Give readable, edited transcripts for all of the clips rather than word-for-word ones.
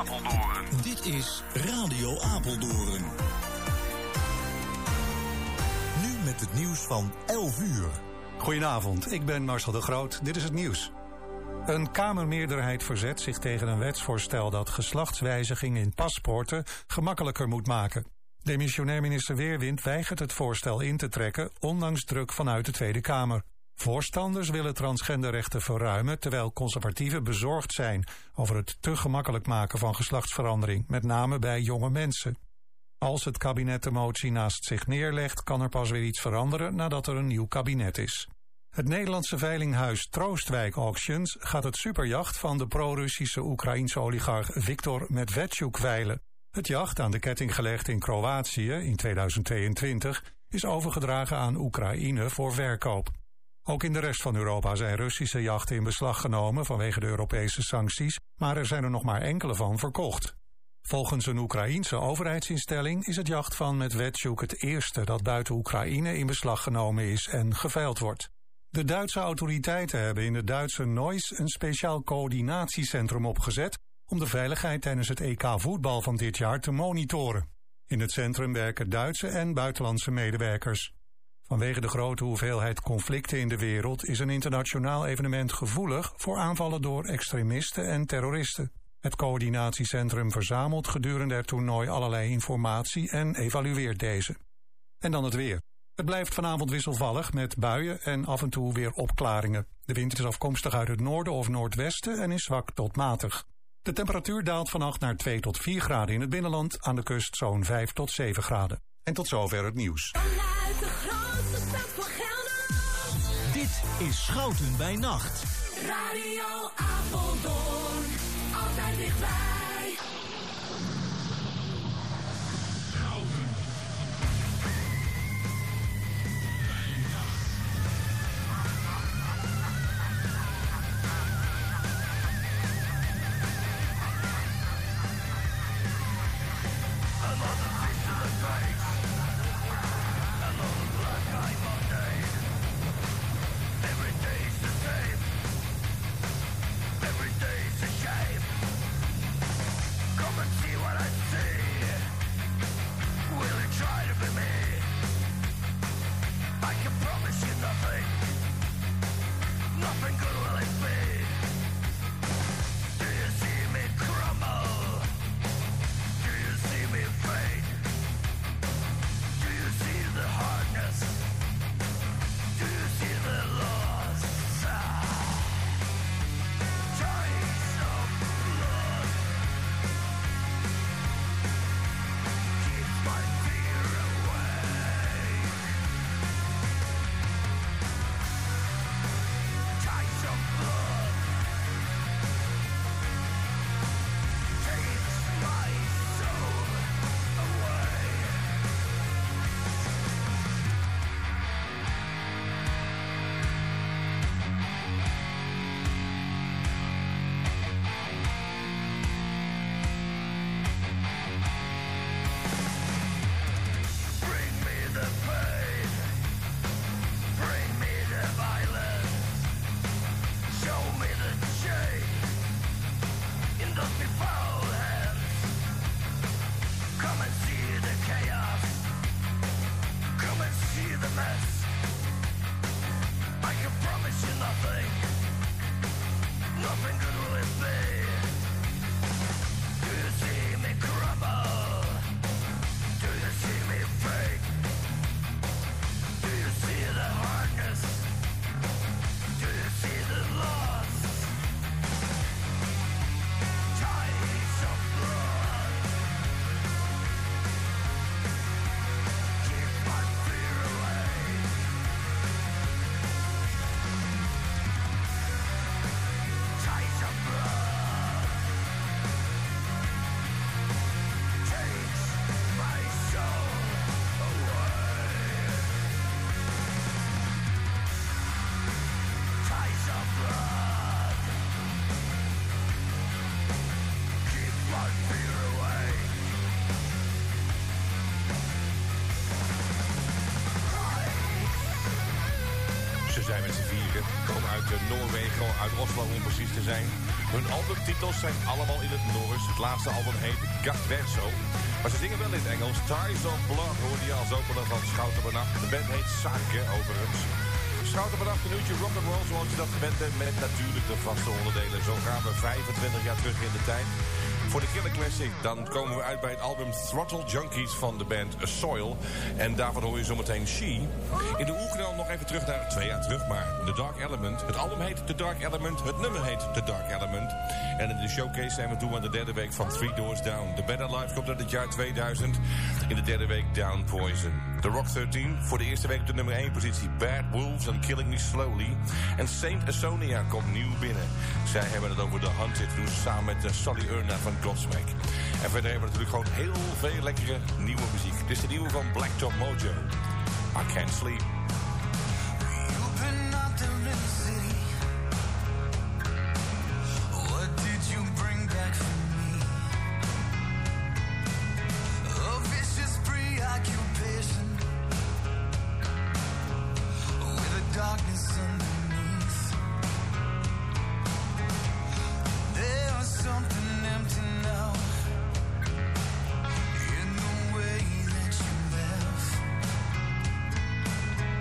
Apeldoorn. Dit is Radio Apeldoorn. Nu met het nieuws van 11 uur. Goedenavond, ik ben Marcel de Groot. Dit is het nieuws. Een Kamermeerderheid verzet zich tegen een wetsvoorstel dat geslachtswijziging in paspoorten gemakkelijker moet maken. Demissionair minister Weerwind weigert het voorstel in te trekken, ondanks druk vanuit de Tweede Kamer. Voorstanders willen transgenderrechten verruimen, terwijl conservatieven bezorgd zijn over het te gemakkelijk maken van geslachtsverandering, met name bij jonge mensen. Als het kabinet de motie naast zich neerlegt, kan er pas weer iets veranderen nadat er een nieuw kabinet is. Het Nederlandse veilinghuis Troostwijk Auctions gaat het superjacht van de pro-Russische Oekraïense oligarch Viktor Medvedchuk veilen. Het jacht, aan de ketting gelegd in Kroatië in 2022, is overgedragen aan Oekraïne voor verkoop. Ook in de rest van Europa zijn Russische jachten in beslag genomen vanwege de Europese sancties, maar er zijn er nog maar enkele van verkocht. Volgens een Oekraïense overheidsinstelling is het jacht van Medvedchuk het eerste dat buiten Oekraïne in beslag genomen is en geveild wordt. De Duitse autoriteiten hebben in het Duitse Neuss een speciaal coördinatiecentrum opgezet om de veiligheid tijdens het EK voetbal van dit jaar te monitoren. In het centrum werken Duitse en buitenlandse medewerkers. Vanwege de grote hoeveelheid conflicten in de wereld is een internationaal evenement gevoelig voor aanvallen door extremisten en terroristen. Het coördinatiecentrum verzamelt gedurende het toernooi allerlei informatie en evalueert deze. En dan het weer. Het blijft vanavond wisselvallig met buien en af en toe weer opklaringen. De wind is afkomstig uit het noorden of noordwesten en is zwak tot matig. De temperatuur daalt vannacht naar 2 tot 4 graden in het binnenland, aan de kust zo'n 5 tot 7 graden. En tot zover het nieuws. Vanuit de grootste stad van Gelderland. Dit is Schouten bij Nacht. Radio Apeldoorn, altijd dichtbij. Ze zijn met z'n vieren, komen uit Noorwegen, uit Oslo om precies te zijn. Hun albumtitels zijn allemaal in het Noors. Het laatste album heet Gat Verso. Maar ze zingen wel in het Engels. Ties of Blood hoorde je als opener van Schouten bij Nacht. De band heet Sake, overigens. Schouten bij Nacht, een uurtje rock'n'roll zoals je dat gewend bent. Met natuurlijk de vaste onderdelen. Zo gaan we 25 jaar terug in de tijd. Voor de Killer Classic, dan komen we uit bij het album Throttle Junkies van de band Soil. En daarvan hoor je zometeen She. In de oerknal nog even terug naar 2 jaar terug, maar The Dark Element. Het album heet The Dark Element, het nummer heet The Dark Element. En in de showcase zijn we toe aan de derde week van Three Doors Down. The Better Life komt uit het jaar 2000. In de derde week Down Poison. The Rock 13, voor de eerste week op de nummer 1 positie. Bad Wolves and Killing Me Slowly. En Saint Asonia komt nieuw binnen. Zij hebben het over The Hunted, doen ze samen met Sully Erna van Godsmack. En verder hebben we natuurlijk gewoon heel veel lekkere nieuwe muziek. Dit is de nieuwe van Blacktop Mojo. I Can't Sleep. Darkness underneath. There's something empty now in the way that you left.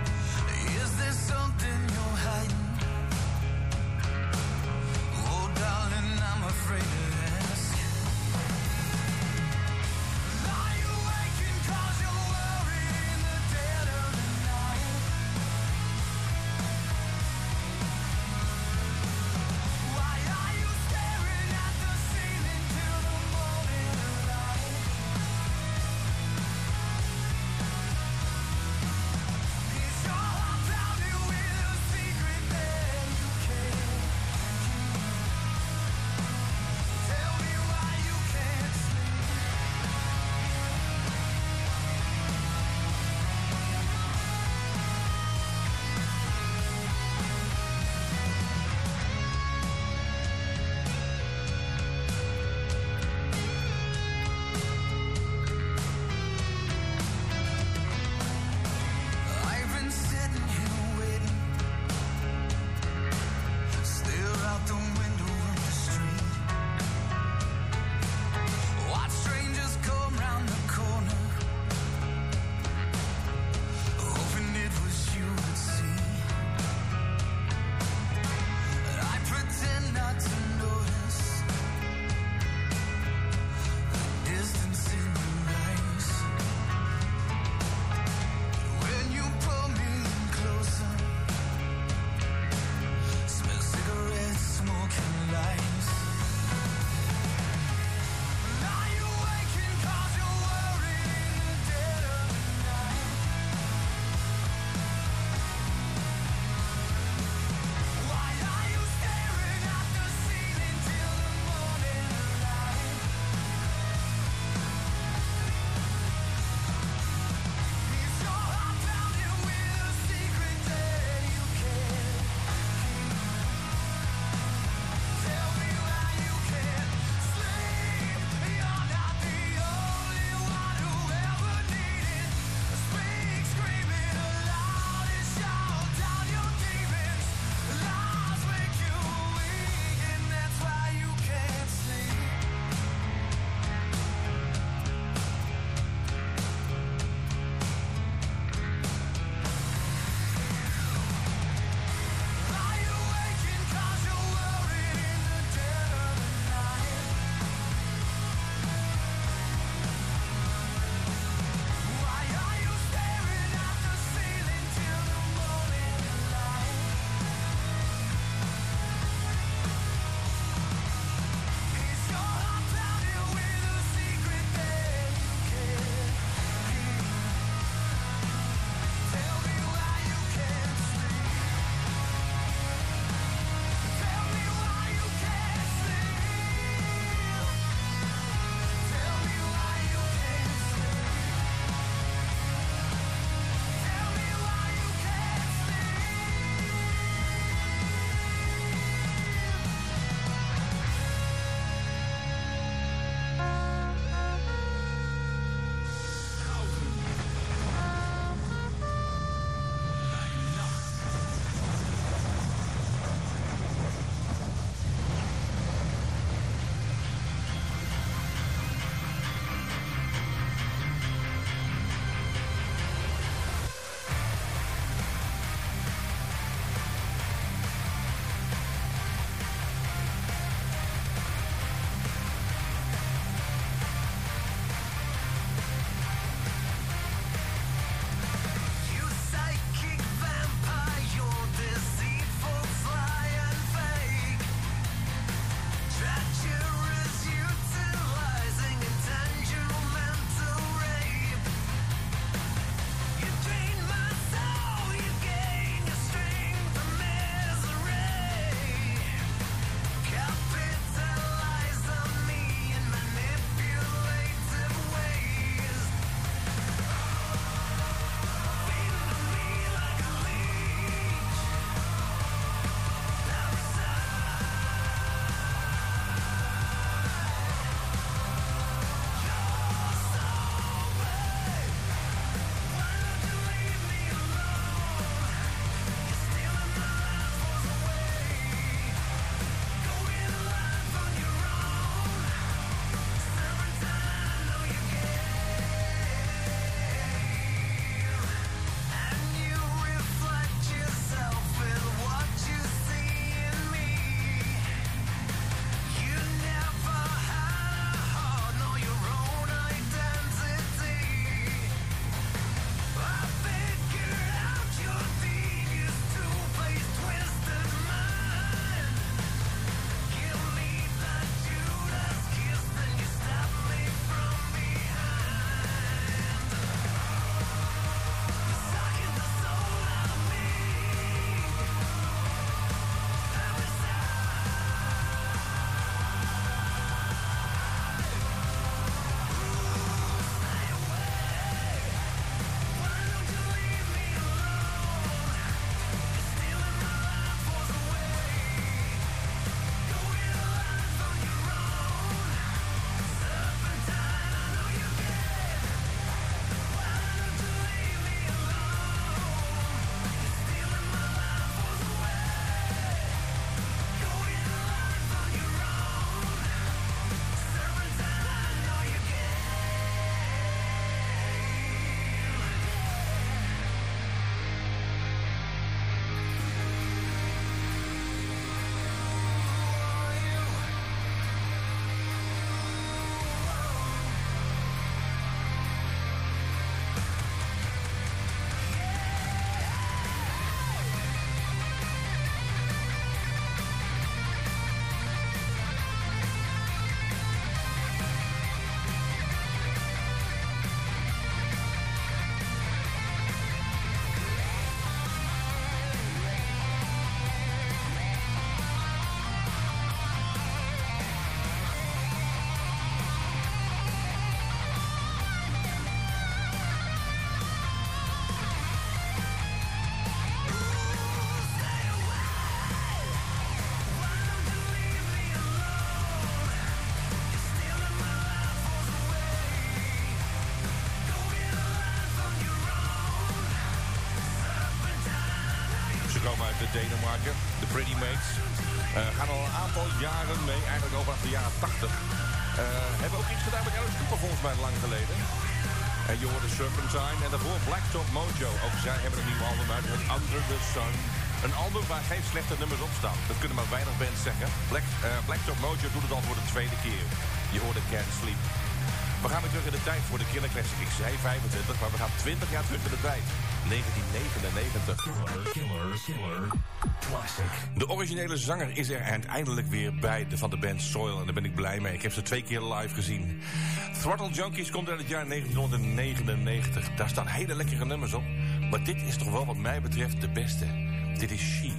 uit Denemarken. De Pretty Mates. Gaan al een aantal jaren mee, eigenlijk al vanaf de jaren 80. Hebben ook iets gedaan met Alice Cooper volgens mij lang geleden. En je hoorde Serpentine en daarvoor Blacktop Mojo. Ook zij hebben een nieuw album uit, het Under the Sun. Een album waar geen slechte nummers op staan. Dat kunnen maar weinig bands zeggen. Blacktop Mojo doet het al voor de tweede keer. Je hoorde Can't Sleep. We gaan weer terug in de tijd voor de Killer Classic. Ik zei 25, maar we gaan 20 jaar terug in de tijd. 1999. Killer Classic. De originele zanger is er eindelijk weer bij van de band Soil. En daar ben ik blij mee. Ik heb ze 2 keer live gezien. Throttle Junkies komt uit het jaar 1999. Daar staan hele lekkere nummers op. Maar dit is toch wel wat mij betreft de beste. Dit is She.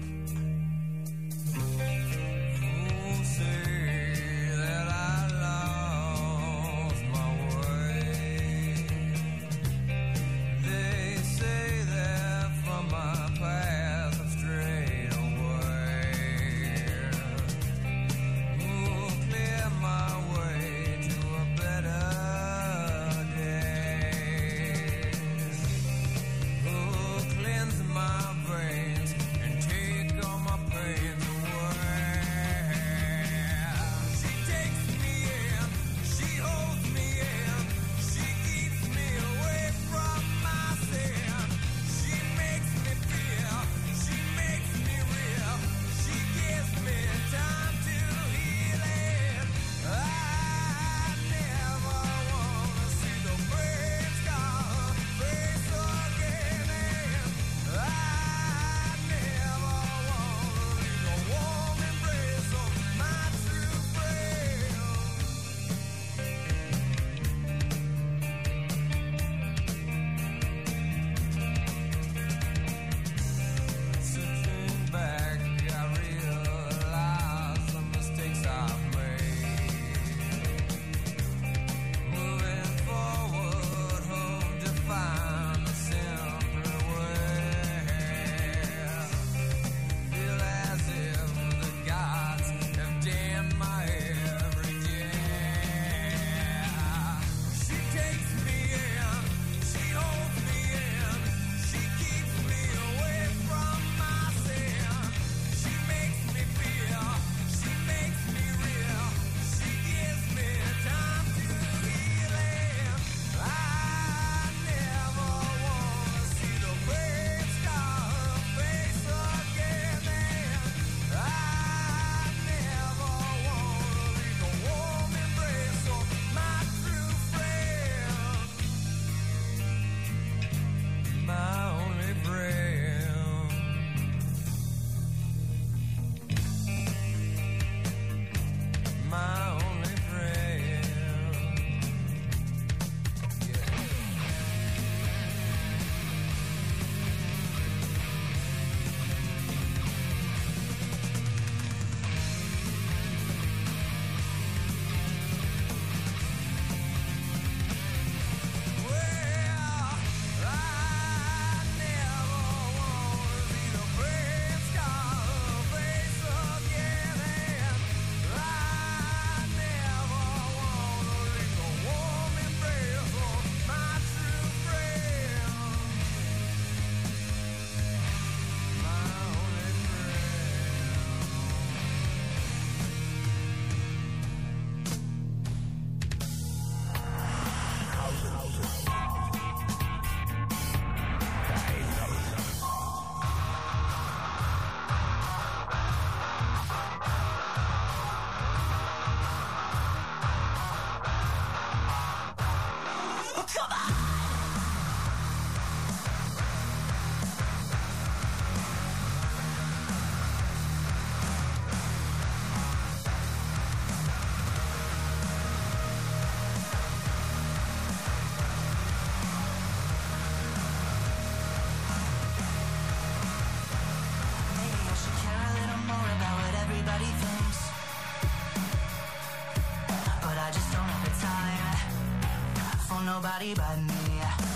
Nobody but me.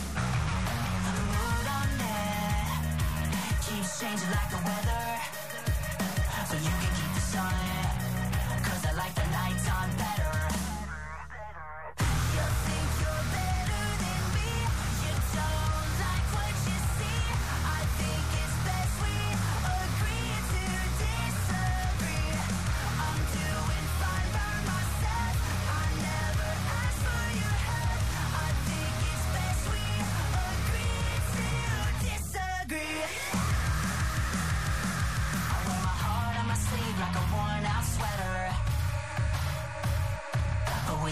The mood on there keeps changing like the weather, so you can keep the sun, 'cause I like the nighttime better. You think you're better than me, you don't like what you see. I think it's best we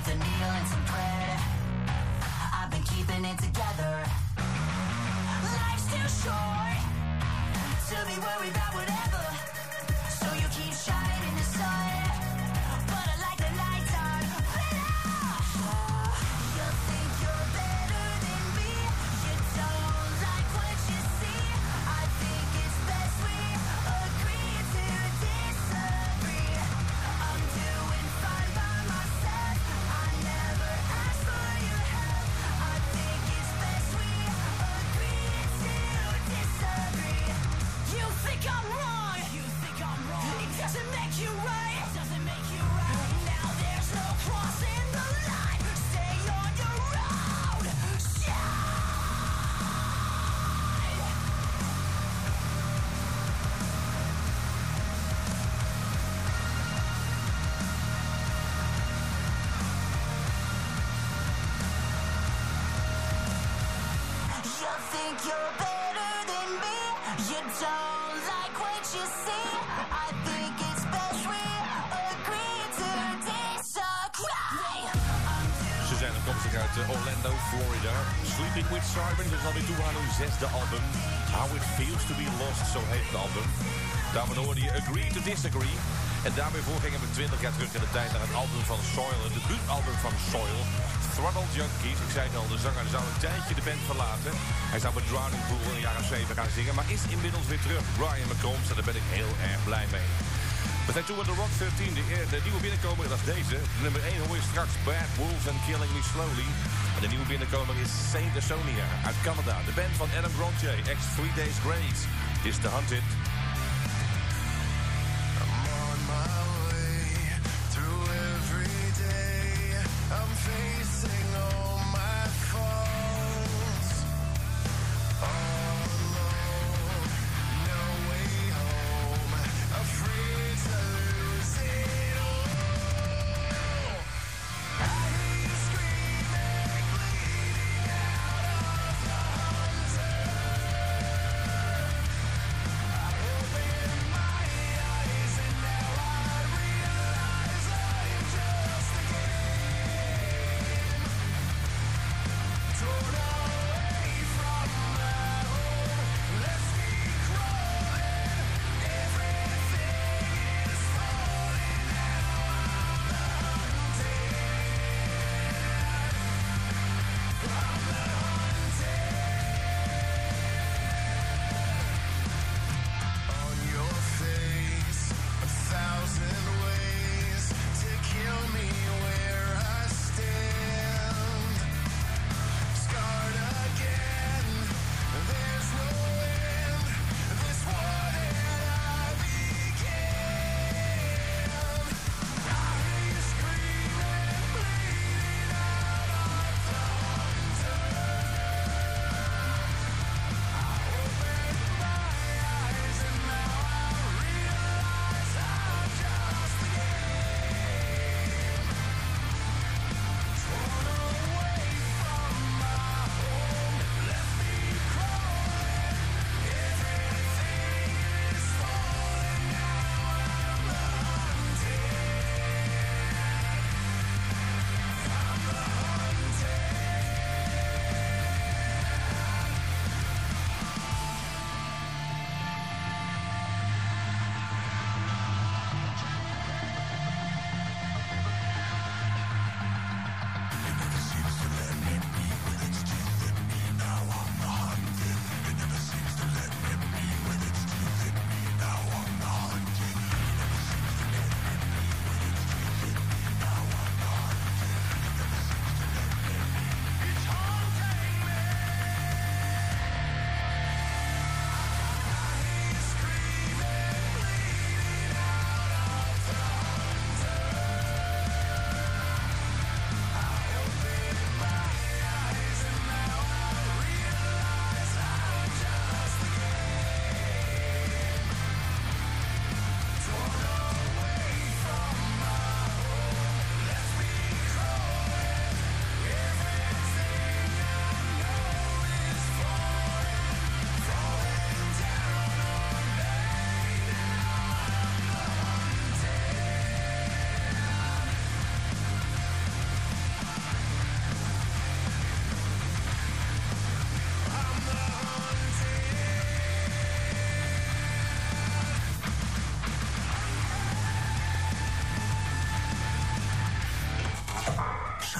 with a needle and some thread. I've been keeping it together. Life's too short to be worried about whatever. So you keep shining the sun, but I like the nighttime better. You think you're better than me. You don't like what you see. I think it's best we agree to disagree. I'm doing fine by myself. I never asked for your help. I think it's best we agree to disagree. You think I'm wrong. You think I'm wrong. It doesn't make you right. It doesn't make you right. Now there's no crossing the line. Stay on your road. You think you're better than me. You don't like what you see. I think it's best we agree to disagree. Ze zijn afkomstig uit Orlando, Florida. Sleeping with Sirens is alweer toe aan hun 6e album. How It Feels to Be Lost, zo heet het album. Daarvan hoorde je Agree to Disagree. En daarmee voor gingen we 20 jaar terug in de tijd naar het album van Soil. Het debuutalbum van Soil. Throttle Junkies. Ik zei het al, de zanger zou een tijdje de band verlaten. Hij zou met Drowning Pool in de jaren 7 gaan zingen. Maar is inmiddels weer terug. Brian McCombs. En daar ben ik heel erg blij mee. We zijn toe aan de Rock 13. De nieuwe binnenkomer, dat is deze. De nummer 1 hoor je straks Bad Wolves and Killing Me Slowly. En de nieuwe binnenkomer is Saint Asonia uit Canada. De band van Adam Bronte, ex 3 Days Grace. Dit is The Hunted. I'm on my way through every day. I'm facing all my faults. All alone, no way home. Afraid to lose it all. I hear you screaming, bleeding out of the hunter.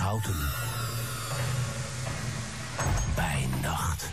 Schouten. Bij nacht.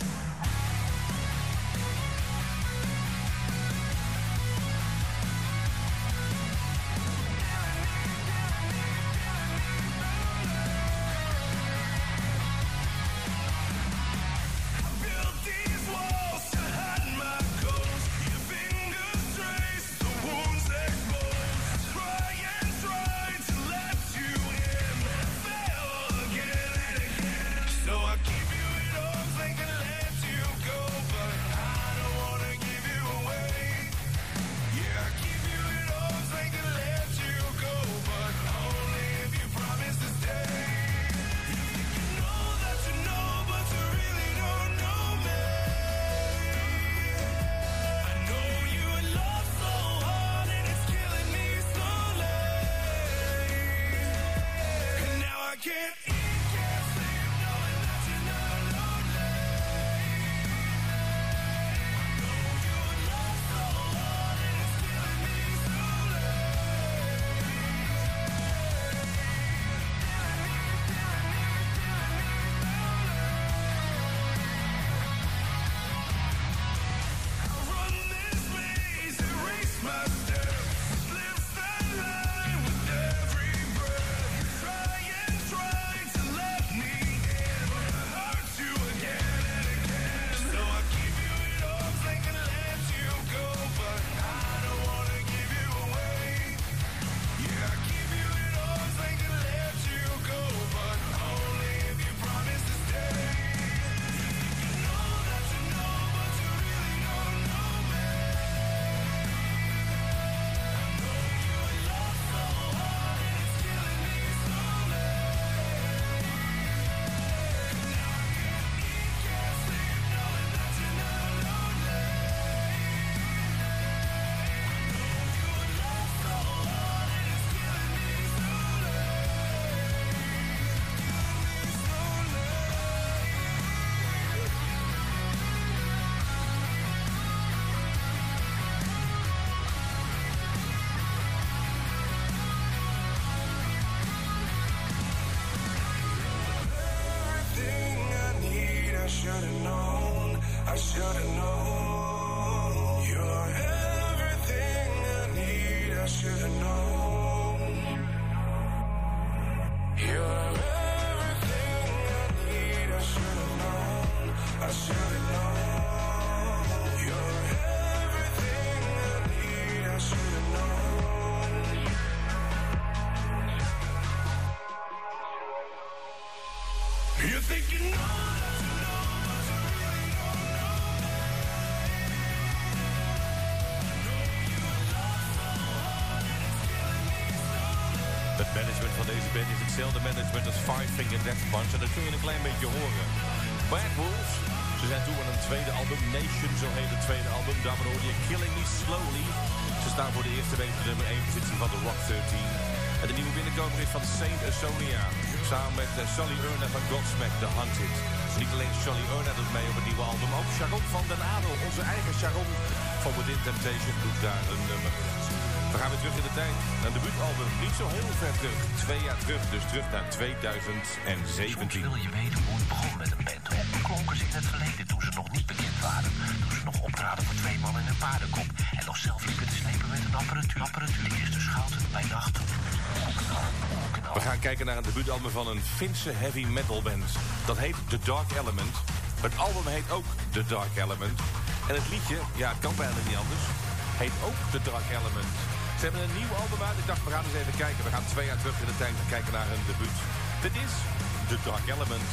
Het management van deze band is hetzelfde management als Five Finger Death Punch. En dat kun je een klein beetje horen. Bad Wolves, ze zijn toe aan een tweede album. Nation, zo heet het tweede album. Daarvoor hoorde je Killing Me Slowly. Ze staan voor de eerste week de nummer 1 positie van de Rock 13. En de nieuwe binnenkomer is van Saint Asonia. Samen met Sully Erna van Godsmack, The Hunted. Niet alleen Sully Erna doet mee op het nieuwe album. Ook Sharon van den Adel, onze eigen Sharon van Within Temptation, doet daar een nummer. We gaan weer terug in de tijd. Een debuutalbum, niet zo heel ver terug. 2 jaar terug, dus terug naar 2017. Soms wil je weten hoe het begon met een band. Hoe klonken ze in het verleden toen ze nog niet bekend waren. Toen ze nog optraden voor 2 man en een paardenkop. En nog zelf liepen te slepen met een apparatuur. Dit is de Schouten bij nacht. We gaan kijken naar een debuutalbum van een Finse heavy metal band. Dat heet The Dark Element. Het album heet ook The Dark Element. En het liedje, ja, het kan bijna niet anders, heet ook The Dark Element. Ze hebben een nieuw album uit. Ik dacht, we gaan eens even kijken. We gaan 2 jaar terug in de tijd en kijken naar hun debuut. Dit is The Dark Element.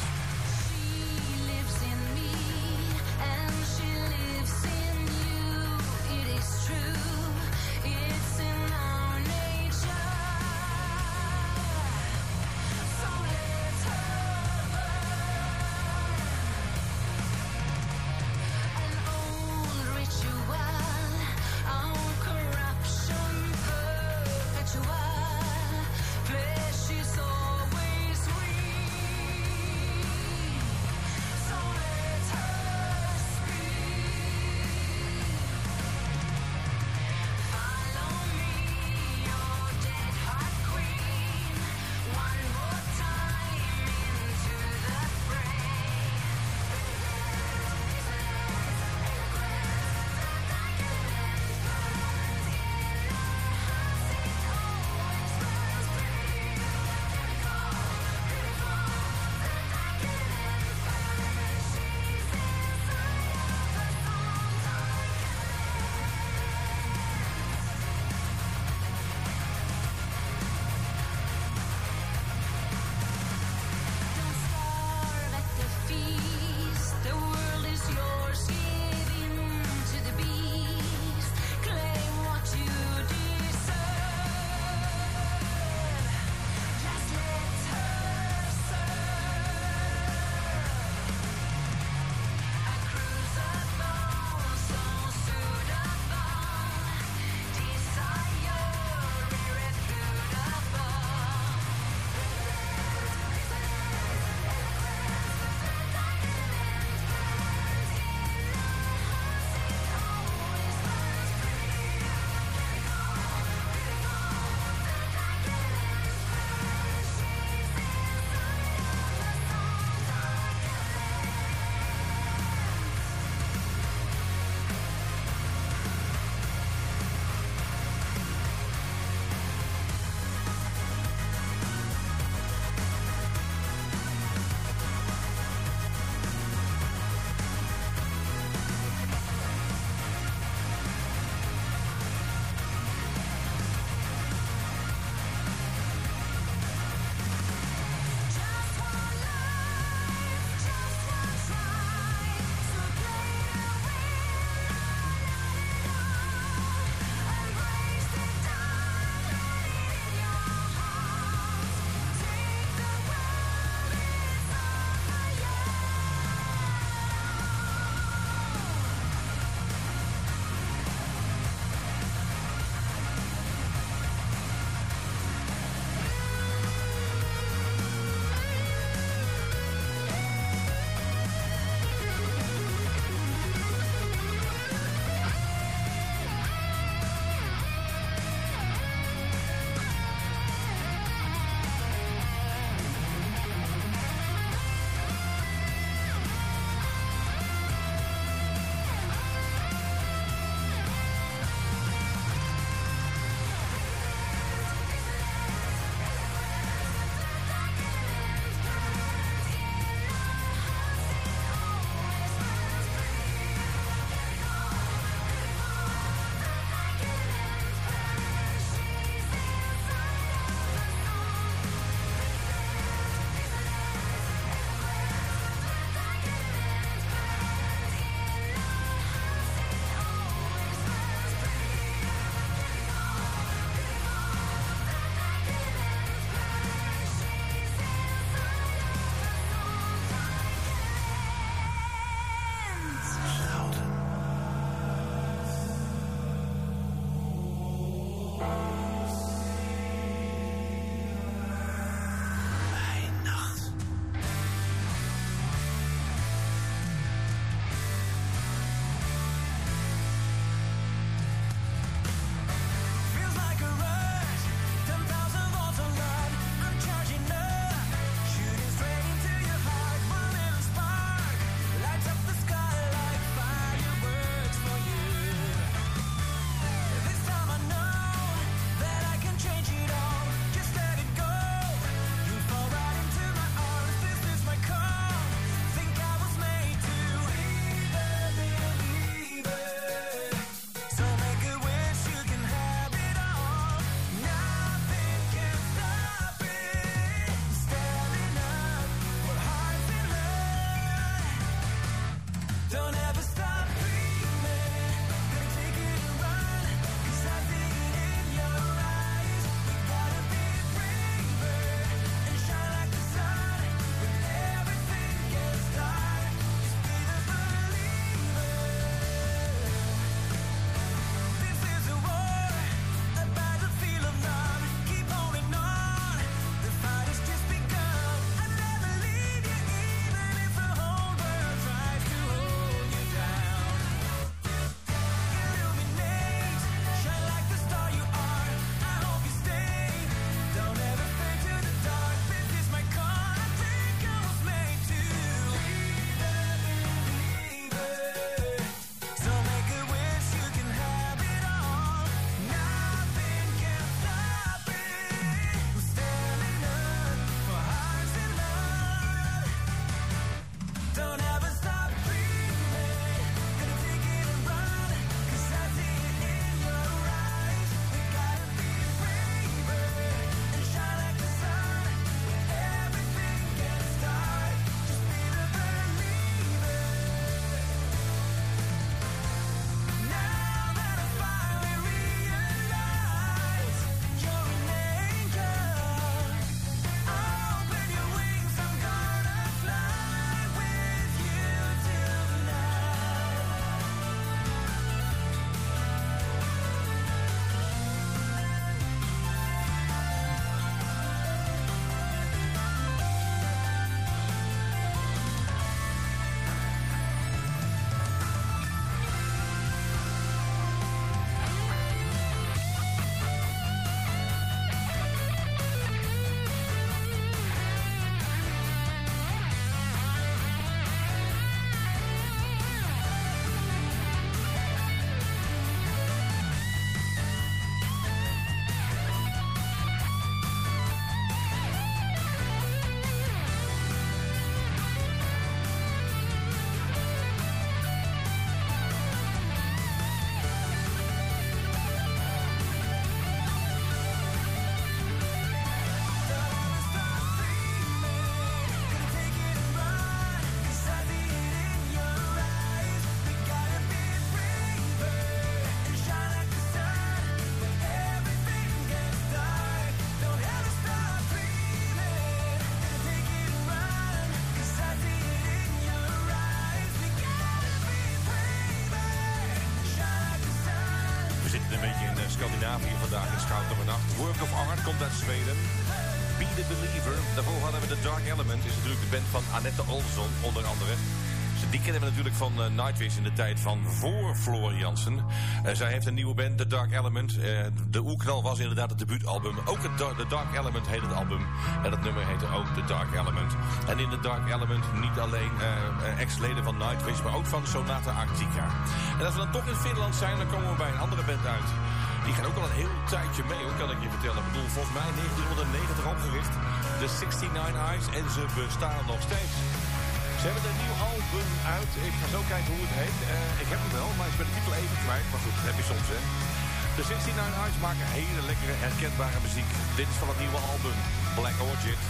Scandinavië vandaag in Schouten vannacht. Work of Art komt uit Zweden. Be the Believer. Daarvoor hadden we The Dark Element. Is natuurlijk de band van Annette Olsson, onder andere. Die kennen we natuurlijk van Nightwish in de tijd van voor Floor Jansen. Zij heeft een nieuwe band, The Dark Element. De oerknal was inderdaad het debuutalbum. Ook The Dark Element heet het album. En dat nummer heette ook The Dark Element. En in The Dark Element niet alleen ex-leden van Nightwish, maar ook van Sonata Arctica. En als we dan toch in Finland zijn, dan komen we bij een andere band uit. Die gaan ook al een heel tijdje mee, hoor, kan ik je vertellen. Ik bedoel, volgens mij 1990 opgericht. De 69 Eyes. En ze bestaan nog steeds. Ze hebben een nieuw album uit. Ik ga zo kijken hoe het heet. Ik heb hem wel, maar ik ben de titel even kwijt. Maar goed, dat heb je soms, hè. De 69 Eyes maken hele lekkere, herkenbare muziek. Dit is van het nieuwe album, Black Orchid.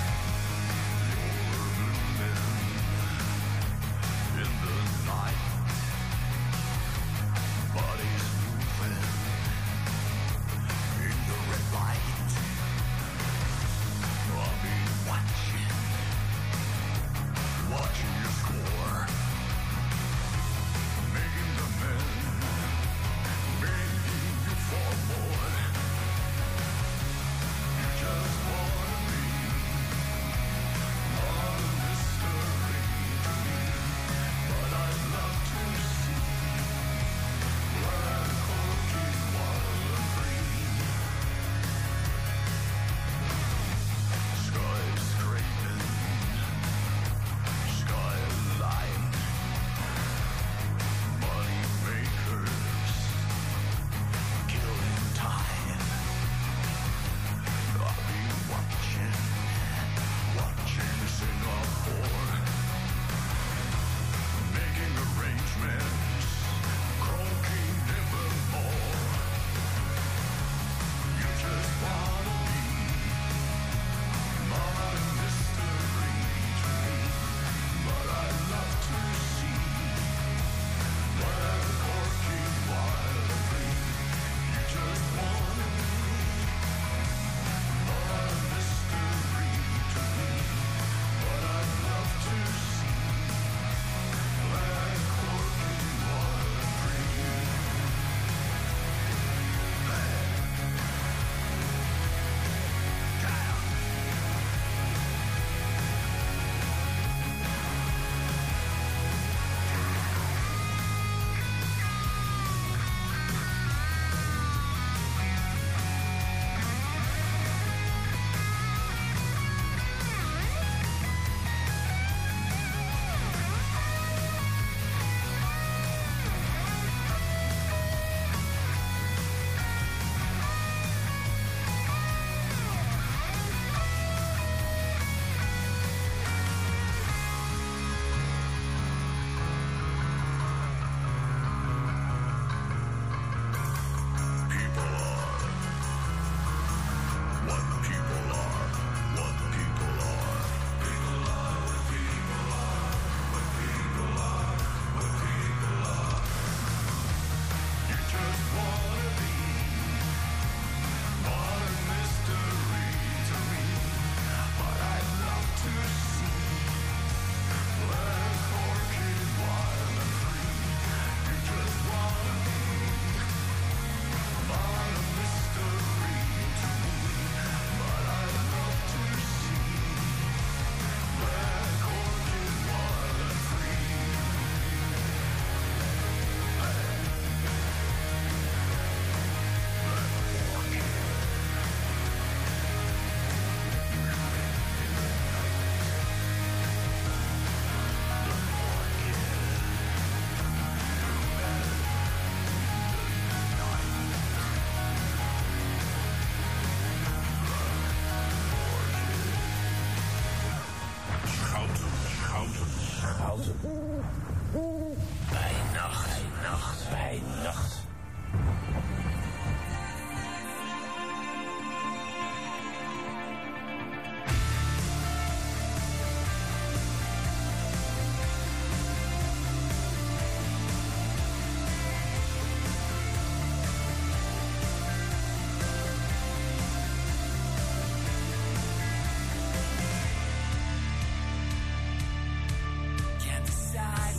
Bij nacht.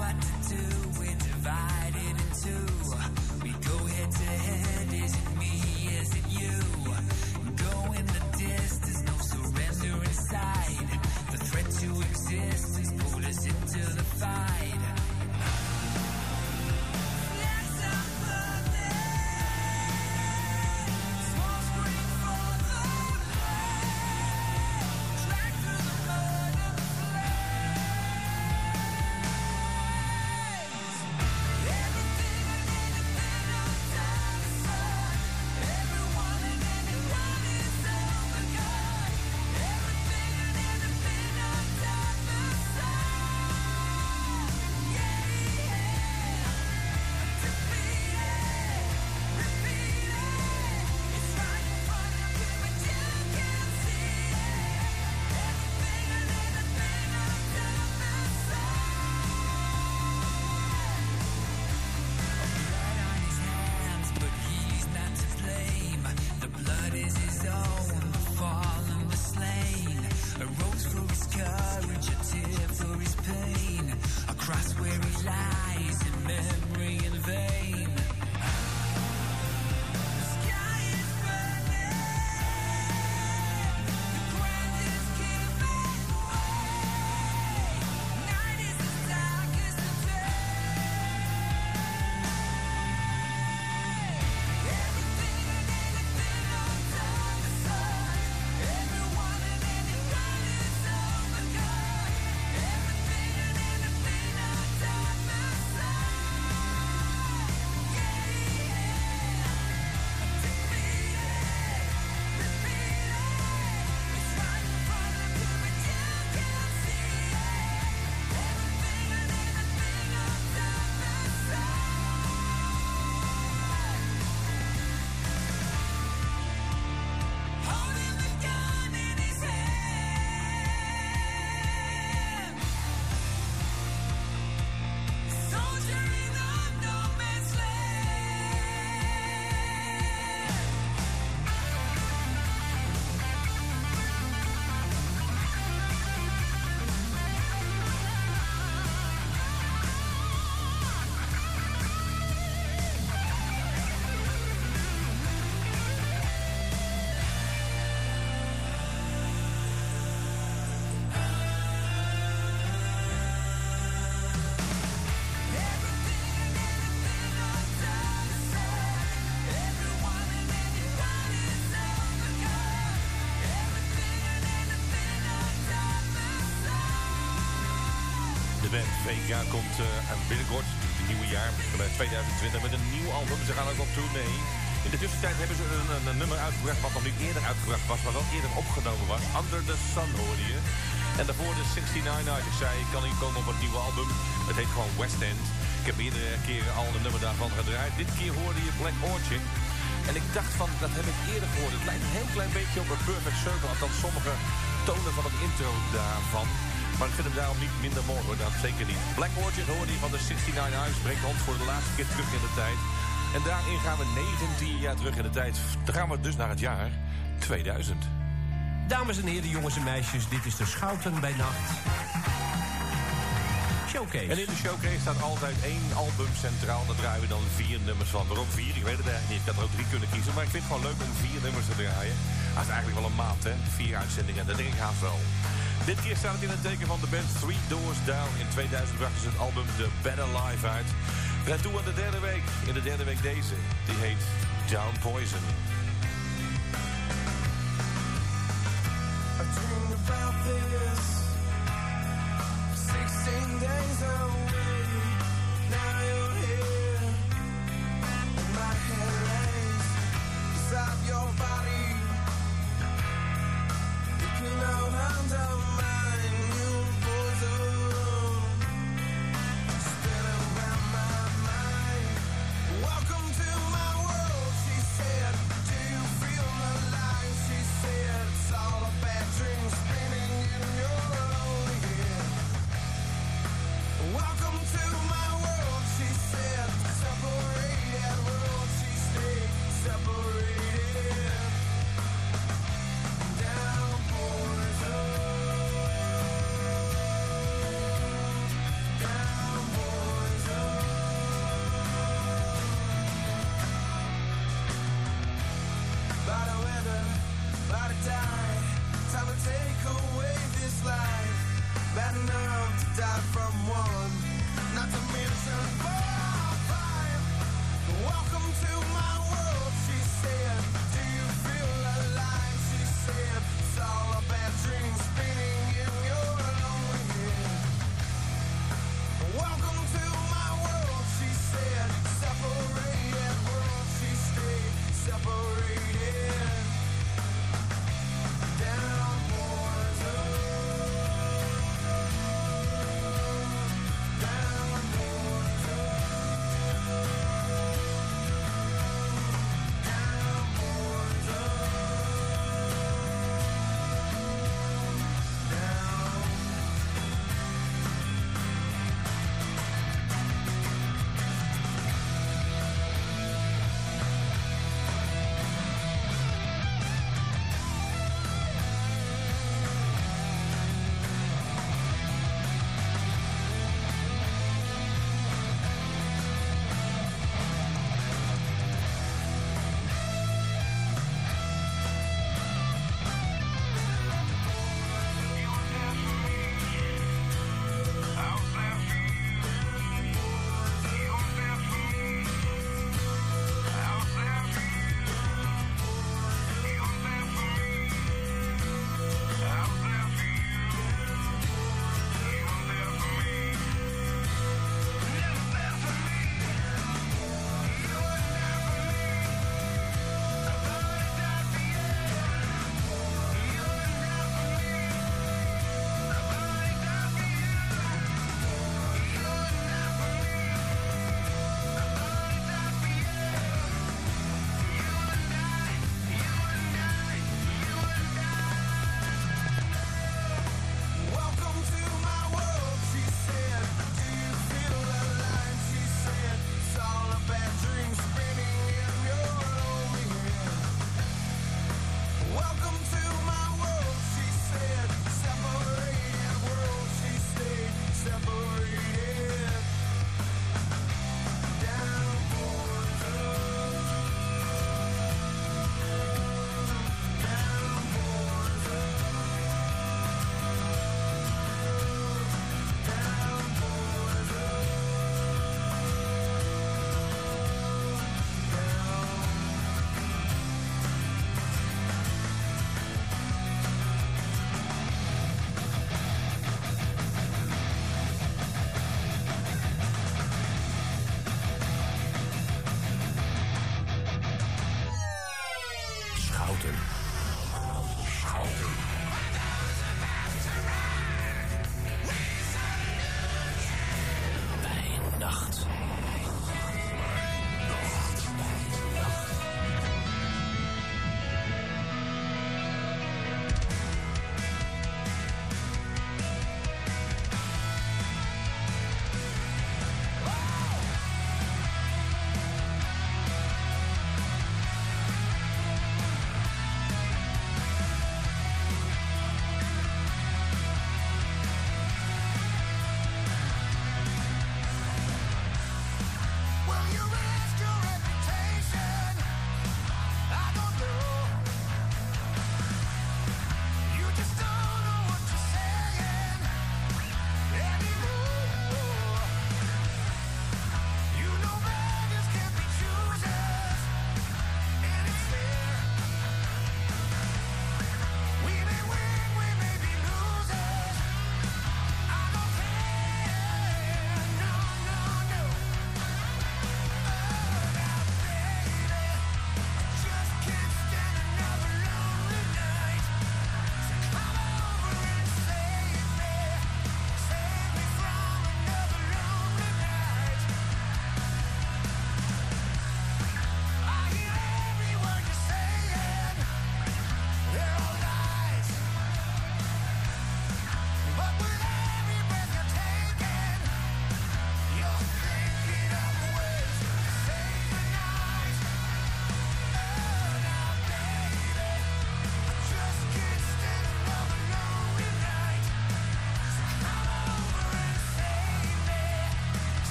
Divided in two, we go head to head, is it me into existence, pulled us into the fight. VK komt binnenkort, het nieuwe jaar, bij 2020, met een nieuw album. Ze gaan ook op tournee. In de tussentijd hebben ze een nummer uitgebracht wat nog niet eerder uitgebracht was, maar wel eerder opgenomen was. Under the Sun hoorde je. En daarvoor de 69 Nights. Ik zei, ik kan niet komen op het nieuwe album. Het heet gewoon West End. Ik heb meerdere keren al een nummer daarvan gedraaid. Dit keer hoorde je Black Orchid. En ik dacht van, dat heb ik eerder gehoord. Het lijkt een heel klein beetje op een Perfect Circle. Althans sommige tonen van het intro daarvan. Maar ik vind hem daarom niet minder mooi hoor, dat zeker niet. Black Orchid hoorde je van de 69 Nights. Brengt ons voor de laatste keer terug in de tijd. En daarin gaan we 19 jaar terug in de tijd. Dan gaan we dus naar het jaar 2000. Dames en heren, jongens en meisjes, dit is de Schouten bij Nacht Showcase. En in de Showcase staat altijd één album centraal. Daar draaien we dan 4 nummers van. Waarom 4? Ik weet het eigenlijk niet. Ik had er ook 3 kunnen kiezen. Maar ik vind het gewoon leuk om 4 nummers te draaien. Dat is eigenlijk wel een maand, hè? 4 uitzendingen, dat denk ik haast wel. Dit keer staat het in het teken van de band Three Doors Down. In 2000 brachten ze het album The Better Life uit. We zijn toe aan de derde week. In de derde week deze. Die heet Down Poison. I dreamed about this 16 days away. Now you're here. My head lays beside your body. You cannot undermine your poison. Spin around my mind. Welcome to my world, she said. Do you feel alive? She said it's all a bad dream spinning in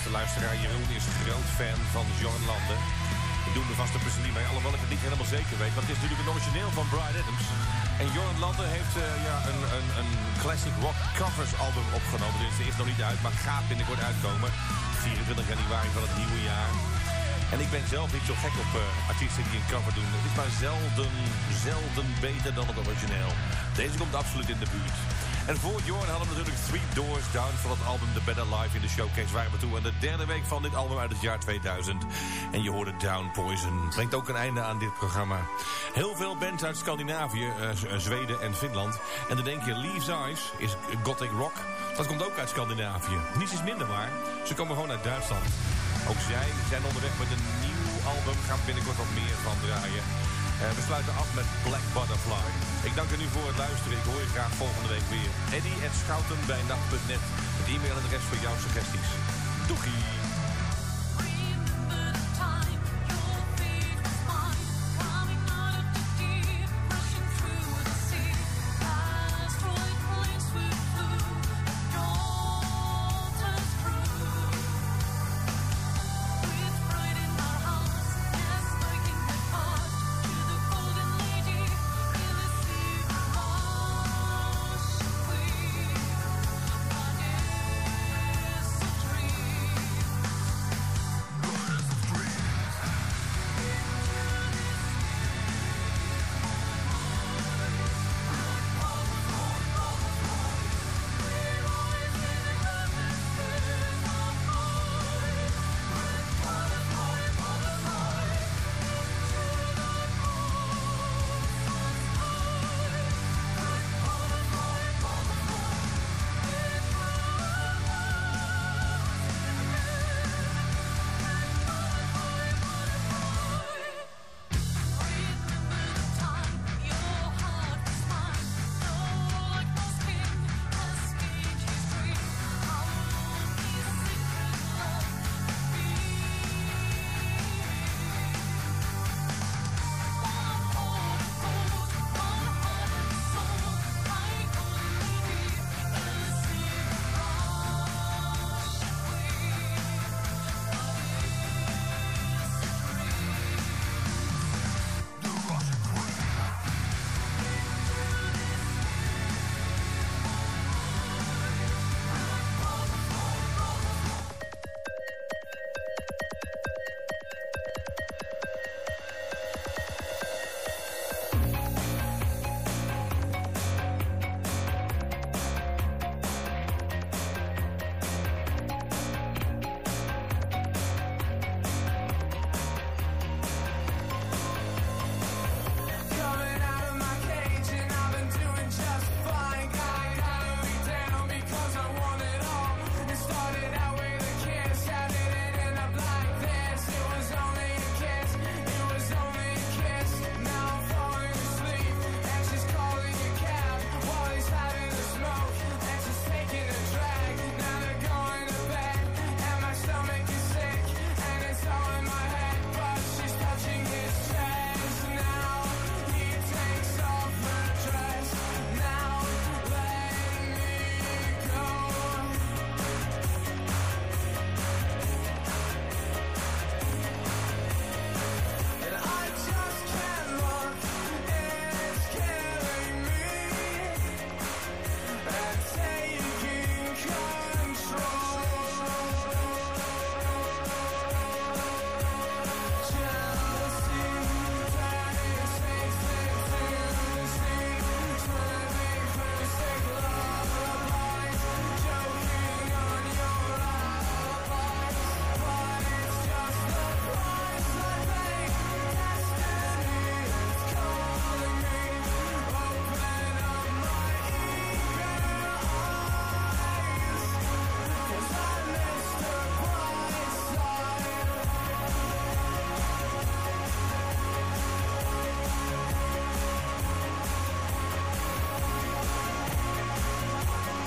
vaste luisteraar Jeroen is groot fan van Jorn Lande. Ik doe me vast een plezier mee, alhoewel ik het niet helemaal zeker weet. Want het is natuurlijk een origineel van Bryan Adams. En Jorn Lande heeft een classic rock covers album opgenomen. Dus het is nog niet uit, maar gaat binnenkort uitkomen. 24 januari van het nieuwe jaar. En ik ben zelf niet zo gek op artiesten die een cover doen. Het is maar zelden beter dan het origineel. Deze komt absoluut in de buurt. En voor Jorn hadden we natuurlijk Three Doors Down van het album The Better Life in de showcase. Waren we toe aan de derde week van dit album uit het jaar 2000. En je hoorde Down Poison. Brengt ook een einde aan dit programma. Heel veel bands uit Scandinavië, Zweden en Finland. En dan denk je, Leaves Eyes is gothic rock. Dat komt ook uit Scandinavië. Niets is minder waar. Ze komen gewoon uit Duitsland. Ook zij zijn onderweg met een nieuw album. Gaan we binnenkort wat meer van draaien. We sluiten af met Black Butterfly. Ik dank u nu voor het luisteren. Ik hoor je graag volgende week weer. Eddie@schouten@nacht.net. Het e-mailadres voor jouw suggesties. Doegie!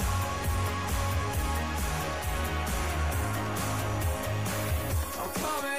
coming